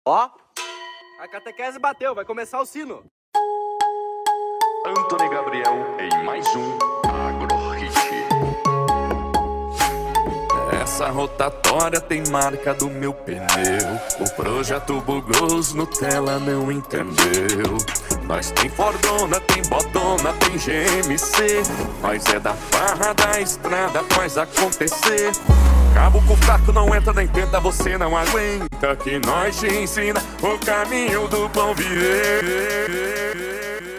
Ó, a catequese bateu, vai começar o sino. Antony Gabriel em mais um Agrohit. Essa rotatória tem marca do meu pneu. O projeto Bugos Nutella não entendeu. Nós tem Fordona, tem Botona, tem GMC. Nós é da farra da estrada, faz acontecer. Cabo com fraco não entra nem tenta, você não aguenta. Que nós te ensina o caminho do bom viver.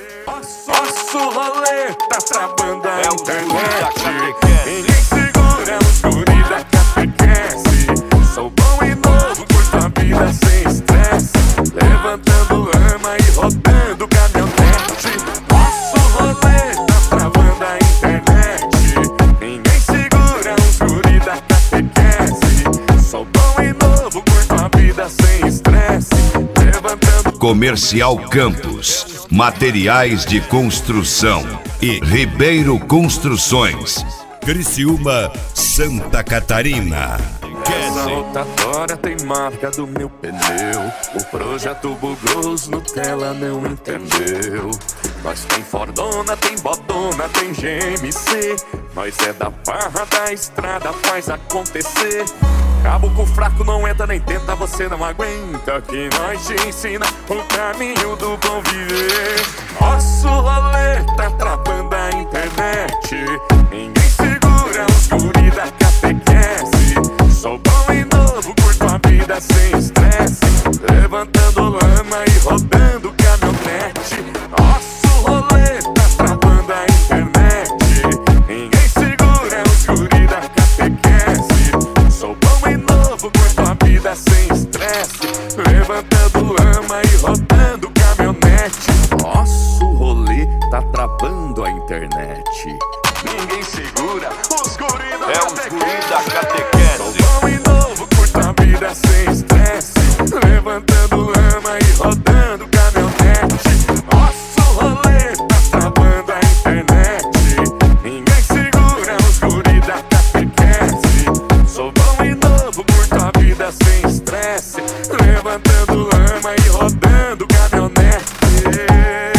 Nosso rolê tá travando a internet. Ninguém segura os guri da catequese. Sou bom e novo, curto a vida sem estresse. Levantando lama e rodando caminhonete. Nosso rolê tá travando a internet. Ninguém segura os guri da catequese. Sou bom e novo, curto a vida sem estresse. Levantando Comercial Campos, materiais de construção e Ribeiro Construções, Criciúma, Santa Catarina. Essa rotatória tem marca do meu pneu. O projeto Bugos Nutella não entendeu. Nós tem Fordona, tem Botona, tem GMC. Nós é da farra da estrada, faz acontecer. Cabo com fraco não entra nem tenta, você não aguenta. Que nós te ensina o caminho do bom viver. Nosso rolê tá travando a internet. Ninguém segura os guri da catequese. Sou bom e novo, curto a vida sem estresse. Levantando lama e rodando caminhonete. Nosso rolê tá travando a internet. Ninguém segura os guri da catequese. Sou bom e novo, curto a vida sem estresse. Levantando lama e rodando caminhonete. Nosso rolê tá travando a internet. Ninguém segura os guri da catequese. Sou bom e novo, curto a vida sem estresse. Levantando lama e rodando caminhonete. Nosso rolê tá travando a internet. Ninguém segura os guri da catequese. Sou bom e novo, curto a vida sem estresse. Levantando lama e rodando caminhonete.